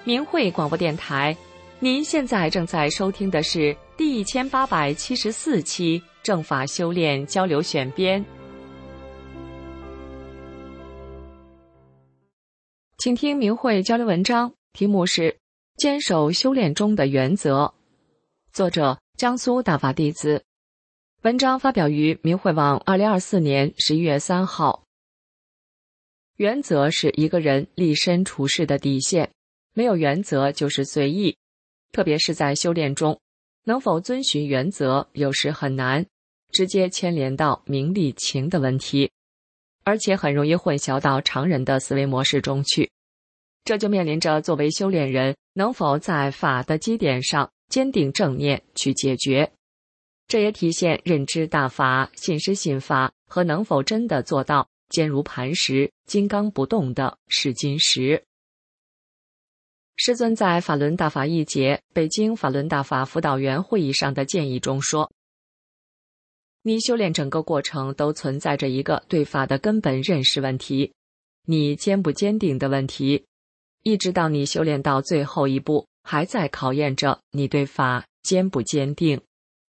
明慧广播电台，您现在正在收听的是第1874期正法修炼交流选编。请听明慧交流文章，题目是坚守修炼中的原则，作者江苏大法弟子。文章发表于明慧网2024年11月3号。原则是一个人立身处世的底线，没有原则就是随意，特别是在修炼中，能否遵循原则有时很难，直接牵连到名利情的问题，而且很容易混淆到常人的思维模式中去。这就面临着作为修炼人能否在法的基点上坚定正念去解决，这也体现认知大法、信师信法和能否真的做到坚如磐石、金刚不动的试金石。师尊在法轮大法一节北京法轮大法辅导员会议上的建议中说，你修炼整个过程都存在着一个对法的根本认识问题，你坚不坚定的问题，一直到你修炼到最后一步，还在考验着你对法坚不坚定。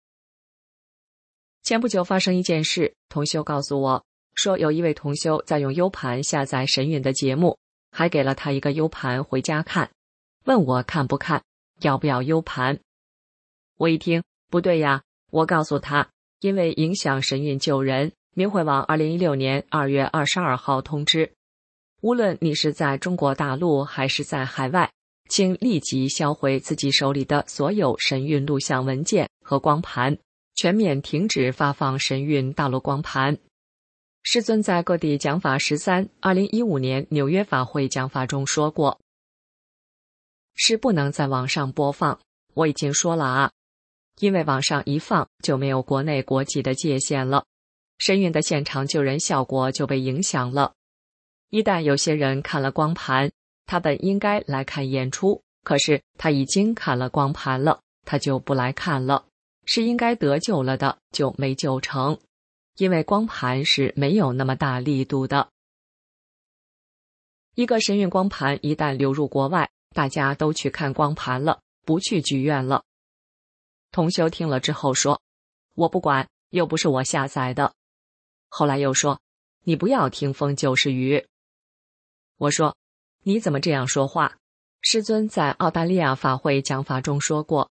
前不久发生一件事，同修告诉我说，有一位同修在用 U 盘下载神韵的节目，还给了他一个 U 盘回家看，问我看不看，要不要 U 盘。我一听，不对呀，我告诉他，因为影响神韵救人，明慧网2016年2月22号通知，无论你是在中国大陆还是在海外，请立即销毁自己手里的所有神韵录像文件和光盘，全面停止发放神韵大陆光盘。师尊在各地讲法132015年纽约法会讲法中说过，是不能在网上播放，我已经说了啊，因为网上一放就没有国内国际的界限了，神韵的现场救人效果就被影响了。一旦有些人看了光盘，他本应该来看演出，可是他已经看了光盘了，他就不来看了，是应该得救了的就没救成，因为光盘是没有那么大力度的。一个神韵光盘一旦流入国外，大家都去看光盘了，不去剧院了。同修听了之后说，我不管，又不是我下载的。后来又说，你不要听风就是雨。我说，你怎么这样说话？师尊在澳大利亚法会讲法中说过，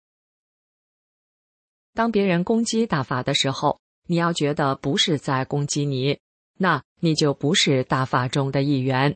当别人攻击大法的时候，你要觉得不是在攻击你，那你就不是大法中的一员。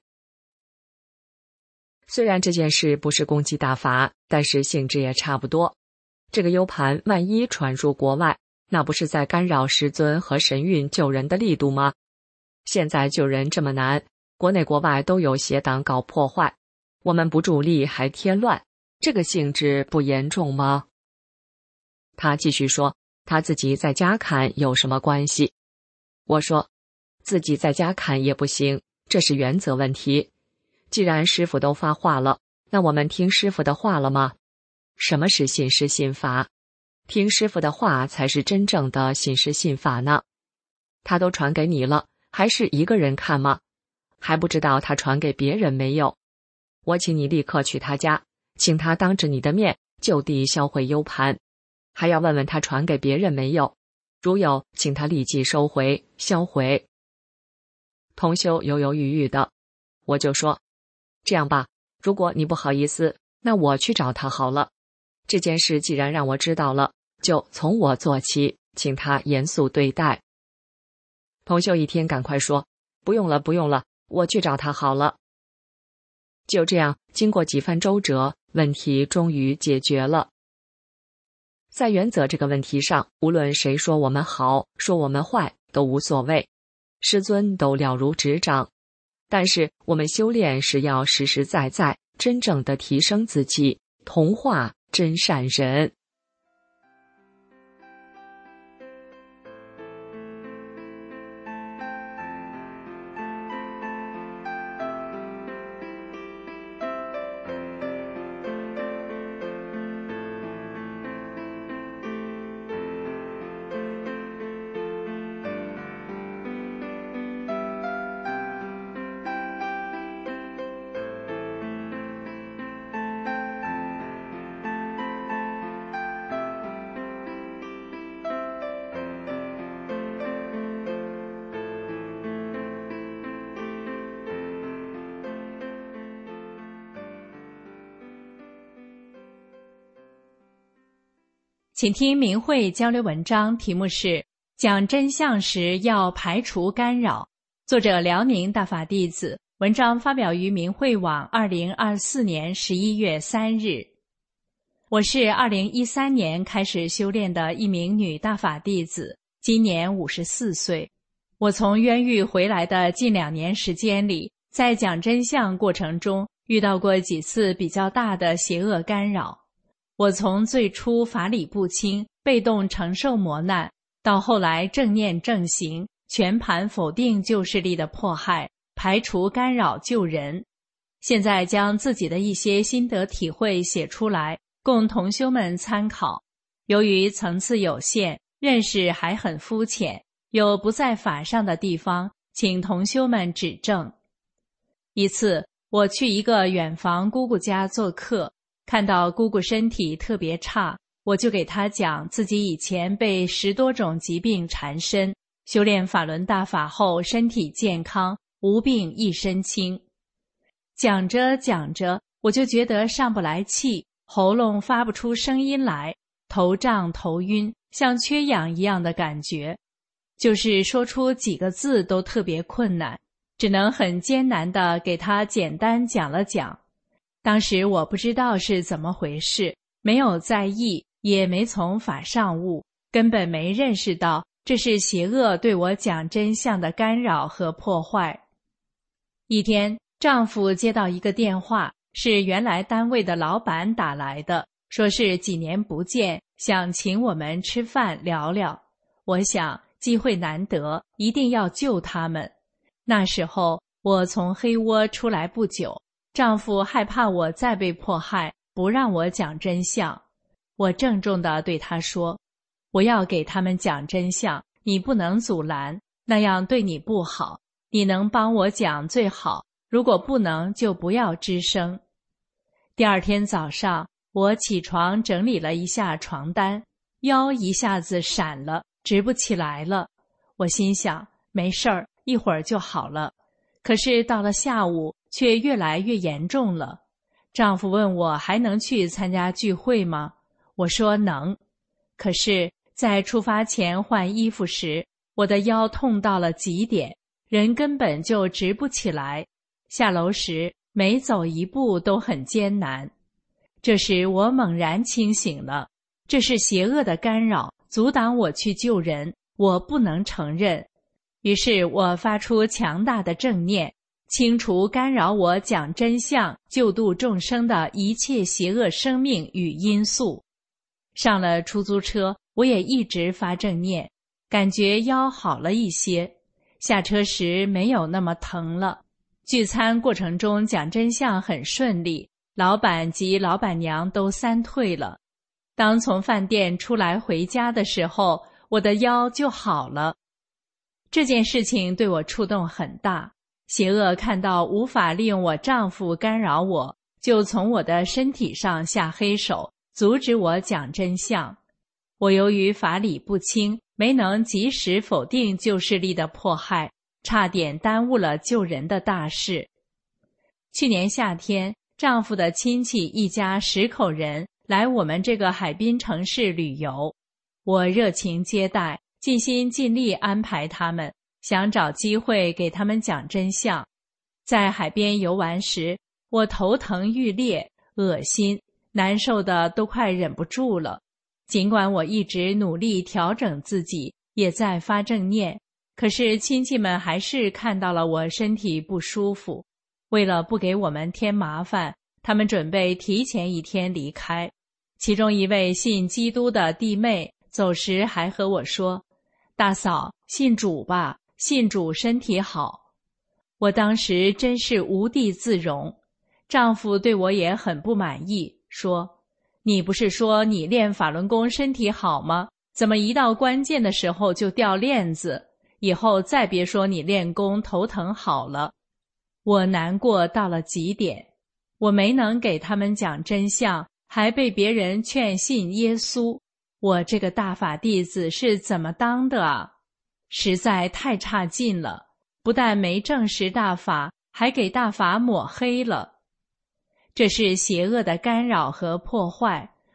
虽然这件事不是攻击大法，但是性质也差不多。这个 U 盘万一传入国外，那不是在干扰师尊和神韵救人的力度吗？现在救人这么难，国内国外都有邪党搞破坏，我们不助力还添乱，这个性质不严重吗？他继续说，他自己在家看有什么关系？我说，自己在家看也不行，这是原则问题。既然师父都发话了，那我们听师父的话了吗？什么是信师信法？听师父的话才是真正的信师信法呢。他都传给你了，还是一个人看吗？还不知道他传给别人没有？我请你立刻去他家，请他当着你的面就地销毁 U 盘，还要问问他传给别人没有，如有，请他立即收回销毁。同修犹犹豫豫的，我就说，这样吧，如果你不好意思，那我去找他好了。这件事既然让我知道了，就从我做起，请他严肃对待。同修一听赶快说，不用了不用了，我去找他好了。就这样，经过几番周折，问题终于解决了。在原则这个问题上，无论谁说我们好，说我们坏，都无所谓，师尊都了如指掌。但是我们修炼是要实实在在真正的提升自己，同化真善人。 请听明慧交流文章，题目是讲真相时要排除干扰，作者辽宁大法弟子，文章发表于明慧网2024年11月3日。我是2013年开始修炼的一名女大法弟子，今年54岁。我从冤狱回来的近2年时间里，在讲真相过程中遇到过几次比较大的邪恶干扰。我从最初法理不清，被动承受磨难，到后来正念正行，全盘否定旧势力的迫害，排除干扰救人。现在将自己的一些心得体会写出来，供同修们参考。由于层次有限，认识还很肤浅，有不在法上的地方，请同修们指正。一次，我去一个远房姑姑家做客，看到姑姑身体特别差，我就给她讲自己以前被10多种疾病缠身，修炼法轮大法后身体健康，无病一身轻。讲着讲着，我就觉得上不来气，喉咙发不出声音来，头胀头晕，像缺氧一样的感觉，就是说出几个字都特别困难，只能很艰难地给他简单讲了讲。当时我不知道是怎么回事，没有在意，也没从法上悟，根本没认识到这是邪恶对我讲真相的干扰和破坏。一天，丈夫接到一个电话，是原来单位的老板打来的，说是几年不见，想请我们吃饭聊聊。我想机会难得，一定要救他们。那时候我从黑窝出来不久，丈夫害怕我再被迫害，不让我讲真相。我郑重地对他说，我要给他们讲真相，你不能阻拦，那样对你不好，你能帮我讲最好，如果不能就不要吱声。第二天早上，我起床整理了一下床单，腰一下子闪了，直不起来了。我心想，没事儿，一会儿就好了。可是到了下午，却越来越严重了。丈夫问我还能去参加聚会吗？我说能。可是在出发前换衣服时，我的腰痛到了极点，人根本就直不起来，下楼时每走一步都很艰难。这时我猛然清醒了，这是邪恶的干扰，阻挡我去救人，我不能承认。于是我发出强大的正念，清除干扰我讲真相、救度众生的一切邪恶生命与因素。上了出租车，我也一直发正念，感觉腰好了一些，下车时没有那么疼了。聚餐过程中讲真相很顺利，老板及老板娘都3退了。当从饭店出来回家的时候，我的腰就好了。这件事情对我触动很大，邪恶看到无法利用我丈夫干扰我，就从我的身体上下黑手，阻止我讲真相。我由于法理不清，没能及时否定旧势力的迫害，差点耽误了救人的大事。去年夏天，丈夫的亲戚一家10口人来我们这个海滨城市旅游，我热情接待，尽心尽力安排他们，想找机会给他们讲真相。在海边游玩时，我头疼欲裂，恶心，难受的都快忍不住了。尽管我一直努力调整自己，也在发正念，可是亲戚们还是看到了我身体不舒服。为了不给我们添麻烦，他们准备提前1天离开。其中一位信基督的弟妹走时还和我说，大嫂，信主吧，信主身体好。我当时真是无地自容。丈夫对我也很不满意，说，你不是说你练法轮功身体好吗？怎么一到关键的时候就掉链子？以后再别说你练功头疼好了。我难过到了极点，我没能给他们讲真相，还被别人劝信耶稣。我这个大法弟子是怎么当的啊？实在太差劲了，不但没证实大法，还给大法抹黑了。这是邪恶的干扰和破坏，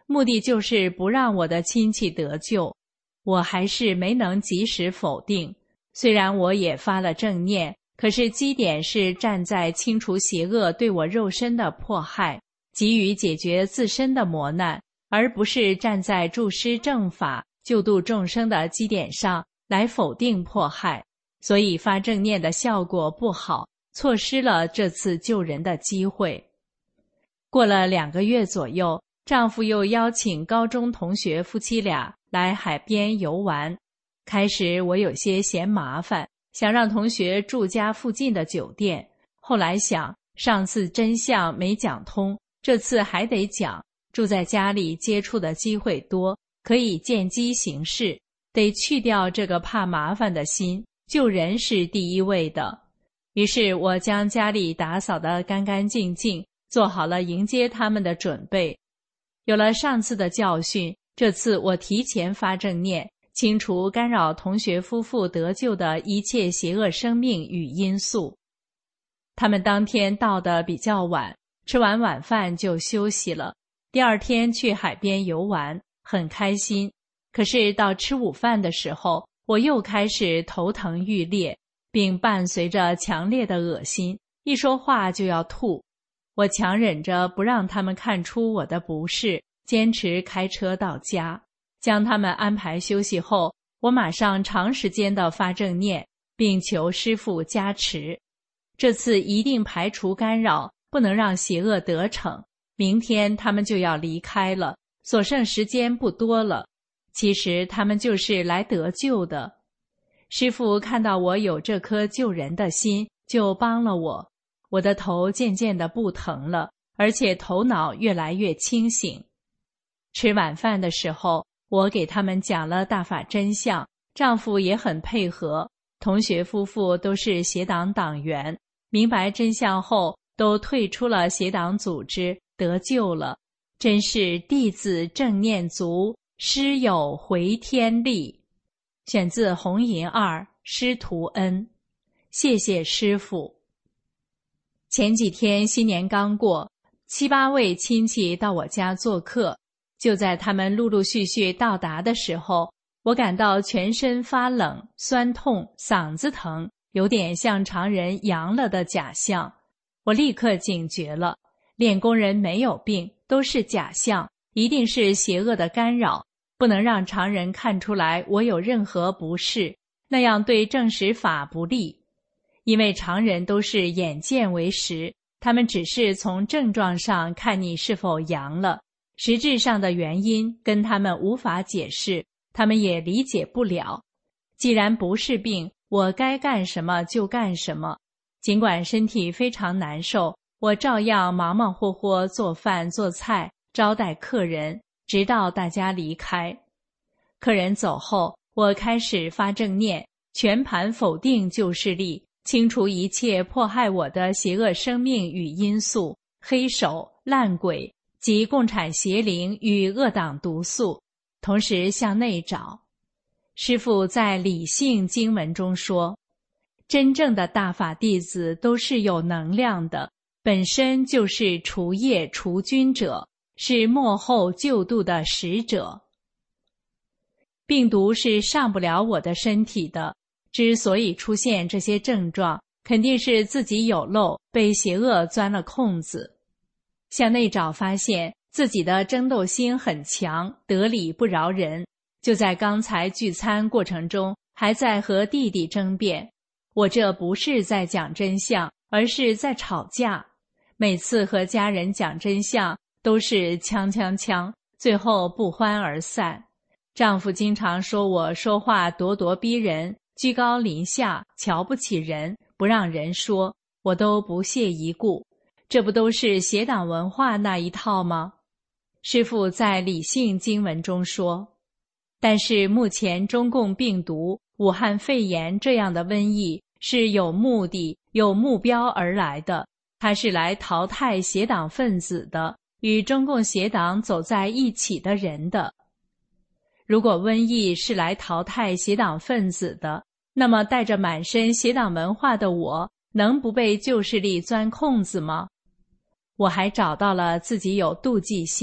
目的就是不让我的亲戚得救。我还是没能及时否定，虽然我也发了正念，可是基点是站在清除邪恶对我肉身的迫害，给予解决自身的磨难，而不是站在助施正法、救度众生的基点上来否定迫害，所以发正念的效果不好，错失了这次救人的机会。过了2个月左右，丈夫又邀请高中同学夫妻俩来海边游玩。开始我有些嫌麻烦，想让同学住家附近的酒店，后来想，上次真相没讲通，这次还得讲，住在家里接触的机会多，可以见机行事，得去掉这个怕麻烦的心，救人是第一位的。于是我将家里打扫得干干净净，做好了迎接他们的准备。有了上次的教训，这次我提前发正念，清除干扰同学夫妇得救的一切邪恶生命与因素。他们当天到得比较晚，吃完晚饭就休息了。第2天去海边游玩，很开心。可是到吃午饭的时候，我又开始头疼欲裂，并伴随着强烈的恶心，一说话就要吐。我强忍着不让他们看出我的不适，坚持开车到家。将他们安排休息后，我马上长时间的发正念，并求师父加持。这次一定排除干扰，不能让邪恶得逞。明天他们就要离开了，所剩时间不多了。其实他们就是来得救的。师父看到我有这颗救人的心，就帮了我。我的头渐渐的不疼了，而且头脑越来越清醒。吃晚饭的时候，我给他们讲了大法真相，丈夫也很配合。同学夫妇都是邪党党员，明白真相后都退出了邪党组织，得救了。真是弟子正念足，师有回天力。选自红银2师徒恩。谢谢师父。前几天新年刚过，7、8位亲戚到我家做客，就在他们陆陆续续到达的时候，我感到全身发冷、酸痛、嗓子疼，有点像常人阳了的假象。我立刻警觉了，练功人没有病，都是假象，一定是邪恶的干扰，不能让常人看出来我有任何不适，那样对正实法不利。因为常人都是眼见为实，他们只是从症状上看你是否阳了，实质上的原因跟他们无法解释，他们也理解不了。既然不是病，我该干什么就干什么。尽管身体非常难受，我照样忙忙活活做饭做菜，招待客人，直到大家离开。客人走后，我开始发正念，全盘否定旧势力，清除一切迫害我的邪恶生命与因素，黑手、烂鬼及共产邪灵与恶党毒素，同时向内找。师父在理性经文中说，真正的大法弟子都是有能量的，本身就是除业除菌者，是末后救度的使者。病毒是上不了我的身体的，之所以出现这些症状，肯定是自己有漏，被邪恶钻了空子。向内找发现自己的争斗心很强，得理不饶人。就在刚才聚餐过程中，还在和弟弟争辩。我这不是在讲真相，而是在吵架。每次和家人讲真相，都是呛呛呛，最后不欢而散。丈夫经常说我说话咄咄逼人，居高临下，瞧不起人，不让人说，我都不屑一顾。这不都是邪党文化那一套吗？师父在理性经文中说，但是目前中共病毒、武汉肺炎这样的瘟疫是有目的、有目标而来的，它是来淘汰邪党分子的，与中共邪党走在一起的人的。如果瘟疫是来淘汰邪党分子的，那么带着满身邪党文化的我，能不被旧势力钻空子吗？我还找到了自己有妒忌心，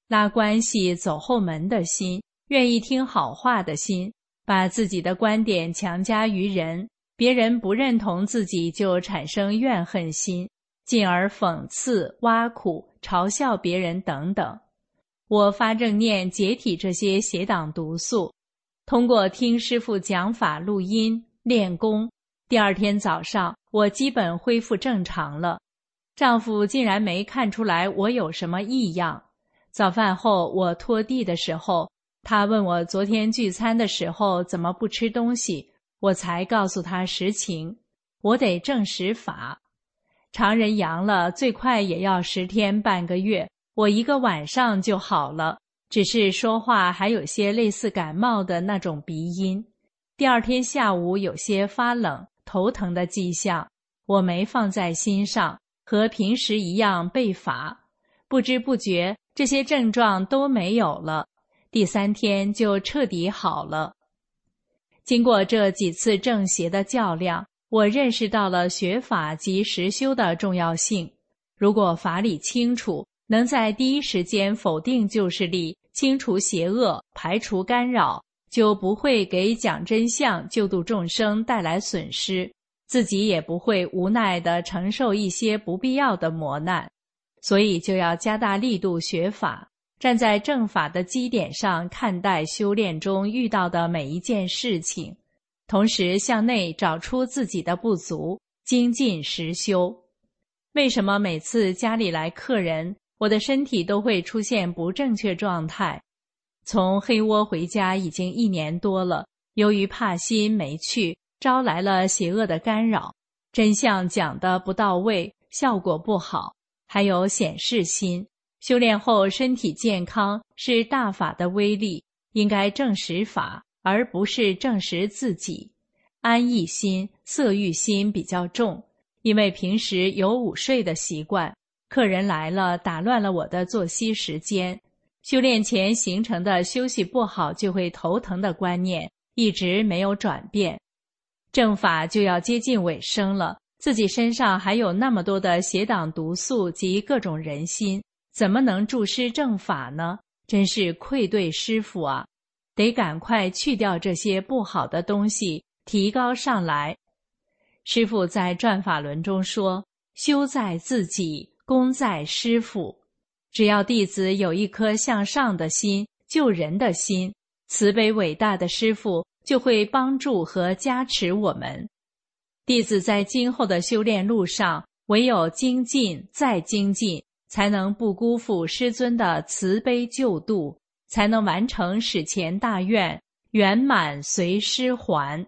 拉关系走后门的心，愿意听好话的心，把自己的观点强加于人，别人不认同自己就产生怨恨心，进而讽刺、挖苦、嘲笑别人等等。我发正念解体这些邪党毒素，通过听师父讲法录音练功，第二天早上我基本恢复正常了。丈夫竟然没看出来我有什么异样。早饭后我拖地的时候，他问我昨天聚餐的时候怎么不吃东西，我才告诉他实情，我得证实法。常人阳了最快也要10天半个月，我1个晚上就好了，只是说话还有些类似感冒的那种鼻音。第二天下午有些发冷、头疼的迹象，我没放在心上，和平时一样背法。不知不觉这些症状都没有了，第3天就彻底好了。经过这几次正邪的较量，我认识到了学法及实修的重要性。如果法理清楚，能在第一时间否定旧势力，清除邪恶，排除干扰，就不会给讲真相、救度众生带来损失，自己也不会无奈地承受一些不必要的磨难。所以就要加大力度学法，站在正法的基点上看待修炼中遇到的每一件事情，同时向内找出自己的不足，精进实修。为什么每次家里来客人，我的身体都会出现不正确状态？从黑窝回家已经1年多了，由于怕心没去，招来了邪恶的干扰，真相讲得不到位，效果不好，还有显示心。修炼后身体健康是大法的威力，应该证实法，而不是证实自己。安逸心、色欲心比较重，因为平时有午睡的习惯，客人来了打乱了我的作息时间，修炼前形成的休息不好就会头疼的观念一直没有转变。正法就要接近尾声了，自己身上还有那么多的邪党毒素及各种人心，怎么能助师正法呢？真是愧对师父啊！得赶快去掉这些不好的东西，提高上来。师父在转法轮中说，修在自己，功在师父。只要弟子有一颗向上的心，救人的心，慈悲伟大的师父就会帮助和加持我们。弟子在今后的修炼路上，唯有精进再精进，才能不辜负师尊的慈悲救度，才能完成史前大愿，圆满随师还。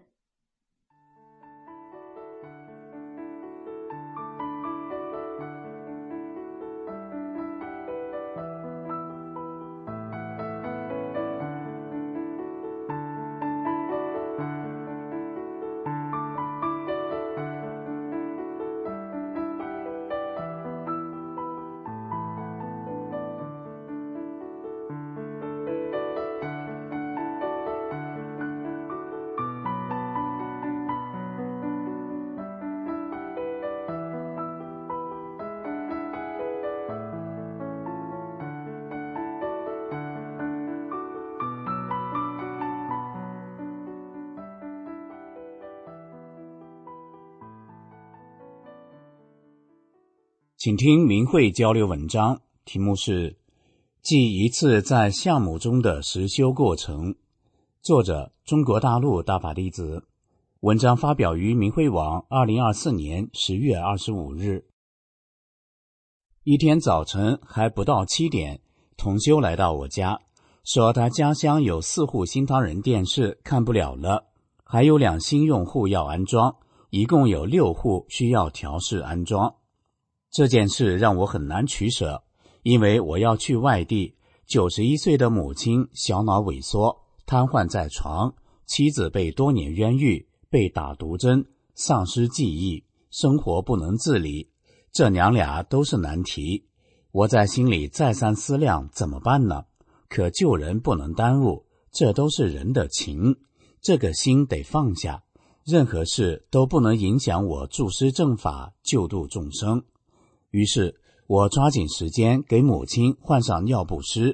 请听明慧交流文章，题目是记一次在项目中的实修过程，作者中国大陆大法弟子，文章发表于明慧网2024年10月25日。一天早晨还不到7点，同修来到我家，说他家乡有4户新唐人电视看不了了，还有2新用户要安装，一共有6户需要调试安装。这件事让我很难取舍，因为我要去外地，91岁的母亲小脑萎缩，瘫痪在床，妻子被多年冤狱，被打毒针，丧失记忆，生活不能自理，这娘俩都是难题。我在心里再三思量怎么办呢？可救人不能耽误，这都是人的情，这个心得放下，任何事都不能影响我助师正法，救度众生。于是我抓紧时间给母亲换上尿不湿，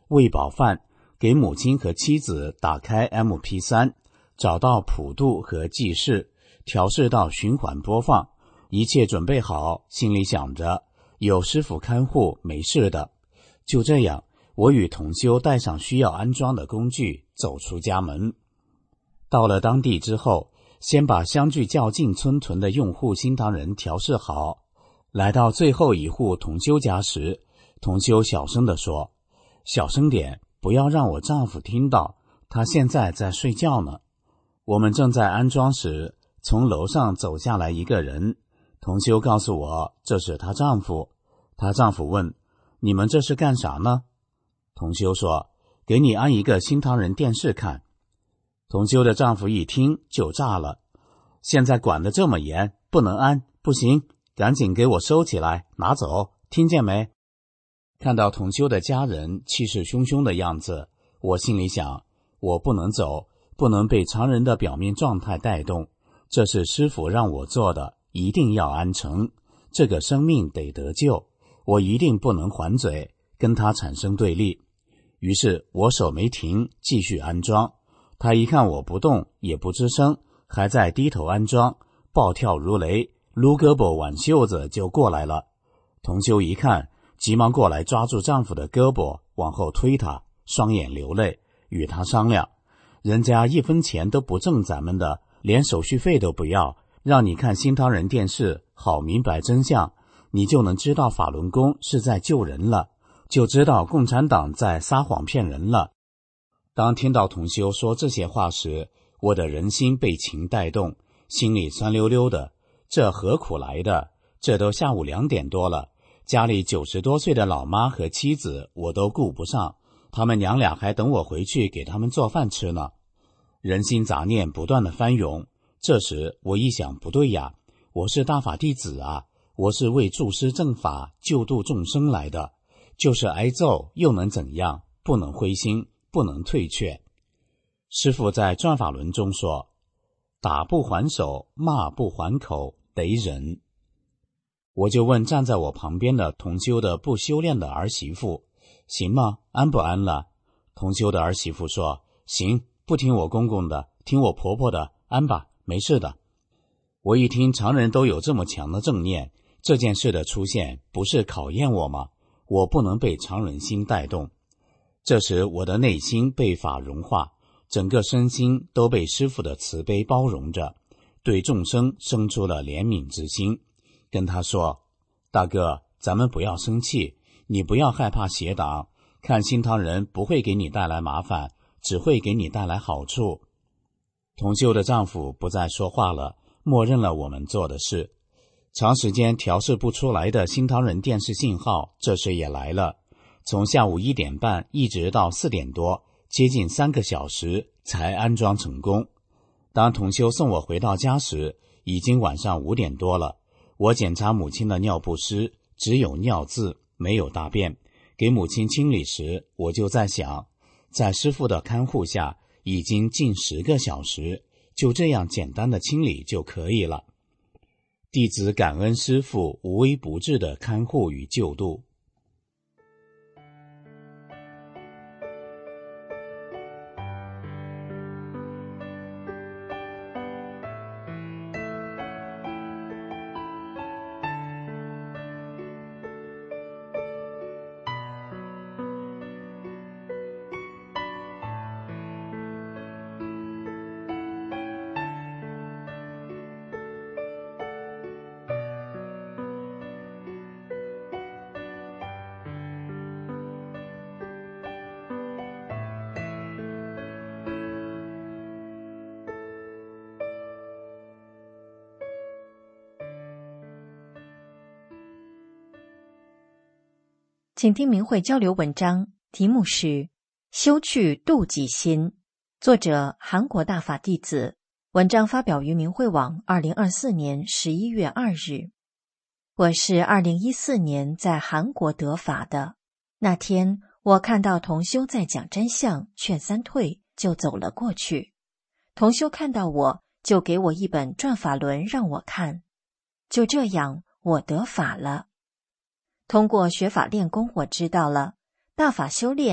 喂饱饭，给母亲和妻子打开 MP3， 找到谱度和记事，调试到循环播放，一切准备好，心里想着有师傅看护，没事的。就这样，我与同修带上需要安装的工具，走出家门。到了当地之后，先把相距较近村屯的用户新唐人调试好。来到最后一户同修家时，同修小声地说：“小声点，不要让我丈夫听到，他现在在睡觉呢。”我们正在安装时，从楼上走下来一个人，同修告诉我这是她丈夫。她丈夫问：“你们这是干啥呢？”同修说：“给你安一个新唐人电视看。”同修的丈夫一听就炸了：“现在管得这么严，不能安，不行，赶紧给我收起来，拿走，听见没？”看到同修的家人气势汹汹的样子，我心里想，我不能走，不能被常人的表面状态带动，这是师父让我做的，一定要安成，这个生命得得救，我一定不能还嘴，跟他产生对立。于是我手没停，继续安装。他一看我不动，也不吱声，还在低头安装，暴跳如雷，撸胳膊挽袖子就过来了。同修一看，急忙过来抓住丈夫的胳膊，往后推他，双眼流泪，与他商量：“人家1分钱都不挣咱们的，连手续费都不要，让你看新唐人电视，好明白真相，你就能知道法轮功是在救人了，就知道共产党在撒谎骗人了。”当听到同修说这些话时，我的人心被情带动，心里酸溜溜的，这何苦来的？这都下午2点多了，家里90多岁的老妈和妻子我都顾不上，他们娘俩还等我回去给他们做饭吃呢。人心杂念不断的翻涌，这时我一想，不对呀，我是大法弟子啊，我是为助师正法救度众生来的，就是挨揍又能怎样？不能灰心，不能退却。师父在转法轮中说：“打不还手，骂不还口，得忍。”我就问站在我旁边的同修的不修炼的儿媳妇：“行吗？安不安了？”同修的儿媳妇说：“行，不听我公公的，听我婆婆的，安吧，没事的。”我一听常人都有这么强的正念，这件事的出现不是考验我吗？我不能被常人心带动。这时我的内心被法融化，整个身心都被师父的慈悲包容着，对众生生出了怜悯之心，跟他说：“大哥，咱们不要生气，你不要害怕邪党，看新唐人不会给你带来麻烦，只会给你带来好处。”同修的丈夫不再说话了，默认了我们做的事。长时间调试不出来的新唐人电视信号这时也来了，从下午1点半一直到4点多，接近3个小时才安装成功。当同修送我回到家时，已经晚上5点多了。我检查母亲的尿不湿，只有尿渍，没有大便。给母亲清理时，我就在想，在师父的看护下，已经近10个小时，就这样简单的清理就可以了。弟子感恩师父无微不至的看护与救度。 请听明慧交流文章，题目是修去妒忌心，作者韩国大法弟子，文章发表于明慧网2024年11月2日。我是2014年在韩国得法的，那天我看到同修在讲真相劝三退，就走了过去。同修看到我，就给我一本转法轮让我看，就这样我得法了。通过学法练功，我知道了大法修炼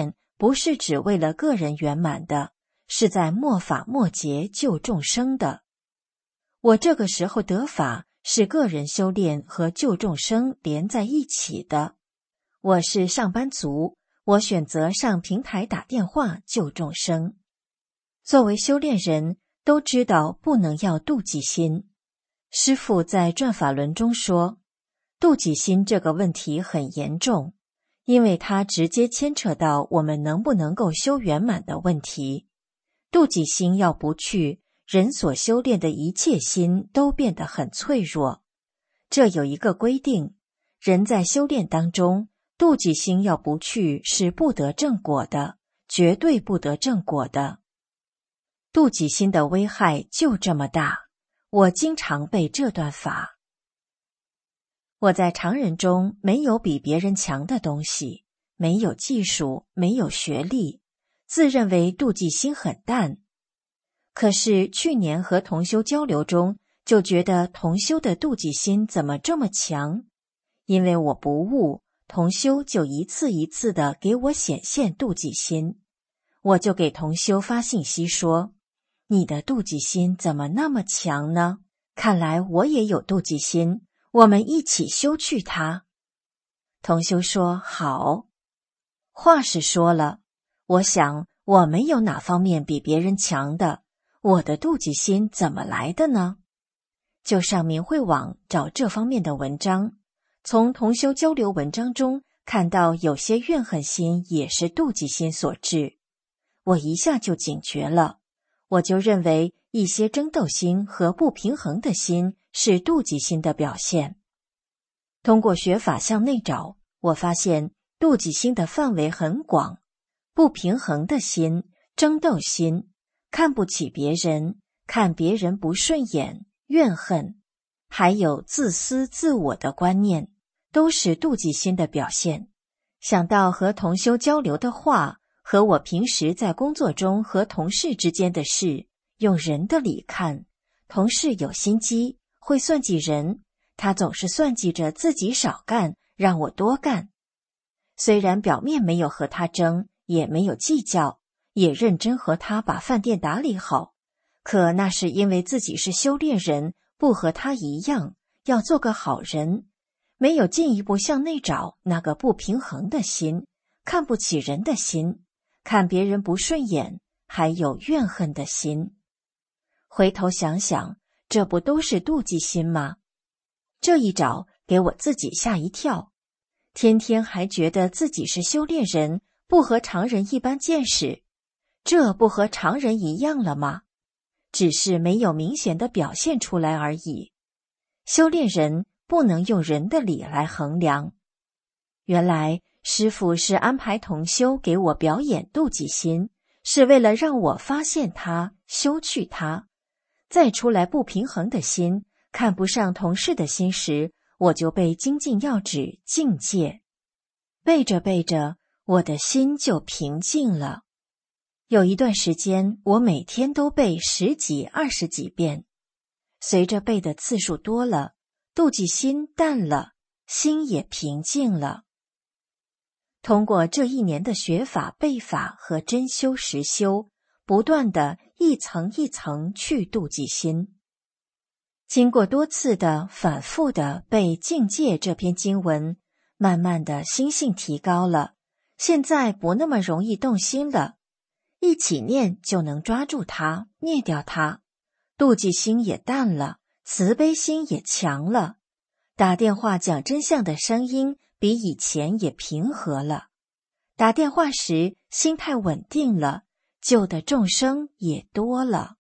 不是只为了个人圆满的，是在末法末节救众生的。我这个时候得法，是个人修炼和救众生连在一起的。我是上班族，我选择上平台打电话救众生。作为修炼人，都知道不能要妒忌心。师父在转法轮中说，妒忌心这个问题很严重，因为它直接牵扯到我们能不能够修圆满的问题。妒忌心要不去，人所修炼的一切心都变得很脆弱。这有一个规定，人在修炼当中，妒忌心要不去是不得正果的，绝对不得正果的。妒忌心的危害就这么大，我经常背这段法。我在常人中没有比别人强的东西，没有技术，没有学历，自认为妒忌心很淡。可是去年和同修交流中，就觉得同修的妒忌心怎么这么强？因为我不悟，同修就一次一次的给我显现妒忌心。我就给同修发信息说，你的妒忌心怎么那么强呢？看来我也有妒忌心，我们一起修去它。同修说好。话是说了，我想我没有哪方面比别人强的，我的妒忌心怎么来的呢？就上明慧网找这方面的文章，从同修交流文章中看到有些怨恨心也是妒忌心所致，我一下就警觉了。我就认为一些争斗心和不平衡的心是妒忌心的表现。通过学法向内找，我发现妒忌心的范围很广，不平衡的心、争斗心、看不起别人、看别人不顺眼、怨恨，还有自私自我的观念，都是妒忌心的表现。想到和同修交流的话，和我平时在工作中和同事之间的事，用人的理看，同事有心机，会算计人，他总是算计着自己少干，让我多干。虽然表面没有和他争，也没有计较，也认真和他把饭店打理好，可那是因为自己是修炼人，不和他一样，要做个好人，没有进一步向内找那个不平衡的心，看不起人的心，看别人不顺眼，还有怨恨的心。回头想想，这不都是妒忌心吗？这一找给我自己吓一跳，天天还觉得自己是修炼人，不和常人一般见识，这不和常人一样了吗？只是没有明显的表现出来而已。修炼人不能用人的理来衡量。原来师父是安排同修给我表演妒忌心，是为了让我发现它，修去它。再出来不平衡的心，看不上同事的心时，我就背精进要旨境界。背着背着，我的心就平静了。有一段时间，我每天都背10几、20几遍。随着背的次数多了，妒忌心淡了，心也平静了。通过这1年的学法、背法和真修实修，不断的一层一层去妒忌心。经过多次的反复的背境界这篇经文，慢慢的心性提高了，现在不那么容易动心了，一起念就能抓住它，灭掉它，妒忌心也淡了，慈悲心也强了，打电话讲真相的声音比以前也平和了，打电话时心态稳定了，救的众生也多了。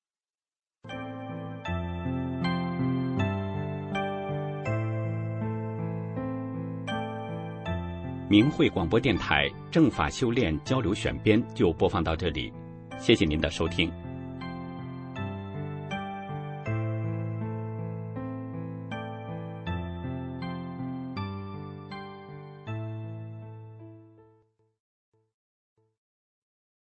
明慧广播电台正法修炼交流选编就播放到这里，谢谢您的收听。